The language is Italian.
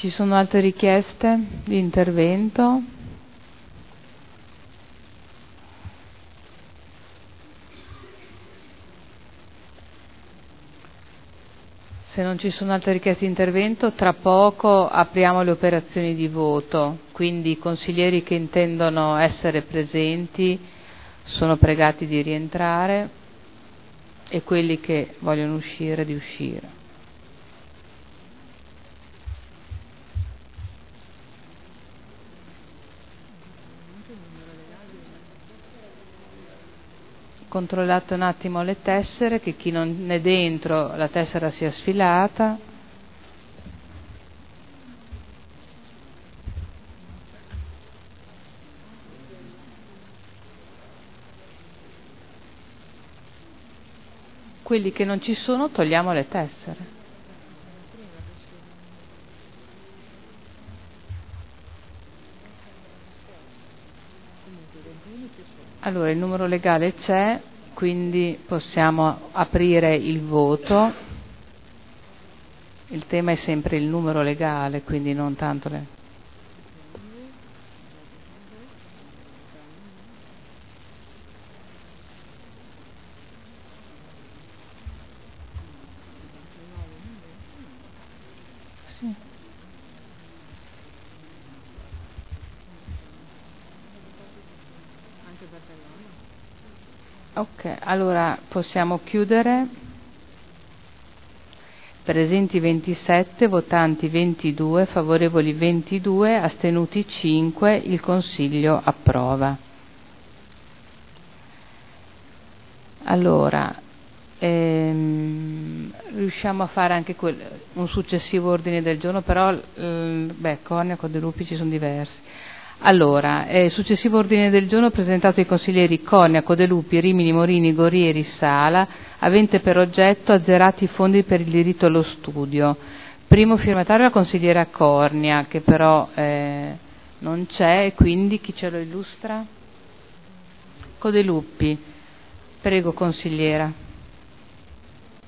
Ci sono altre richieste di intervento? Se non ci sono altre richieste di intervento, tra poco apriamo le operazioni di voto, quindi i consiglieri che intendono essere presenti sono pregati di rientrare e quelli che vogliono uscire di uscire. Controllate un attimo le tessere, che chi non è dentro la tessera sia sfilata. Quelli che non ci sono togliamo le tessere. Allora, il numero legale c'è, quindi possiamo aprire il voto. Il tema è sempre il numero legale, quindi non tanto le... Sì. Ok, allora possiamo chiudere. Presenti 27, votanti 22, favorevoli 22, astenuti 5, il Consiglio approva. Allora, riusciamo a fare anche un successivo ordine del giorno, però Corniaco, De Lupi ci sono diversi. Allora, successivo ordine del giorno presentato ai consiglieri Corniaco, De Lupi, Rimini, Morini, Gorieri, Sala, avente per oggetto azzerati i fondi per il diritto allo studio. Primo firmatario la consigliera Cornia, che però non c'è, e quindi chi ce lo illustra? De Lupi. Prego, consigliera.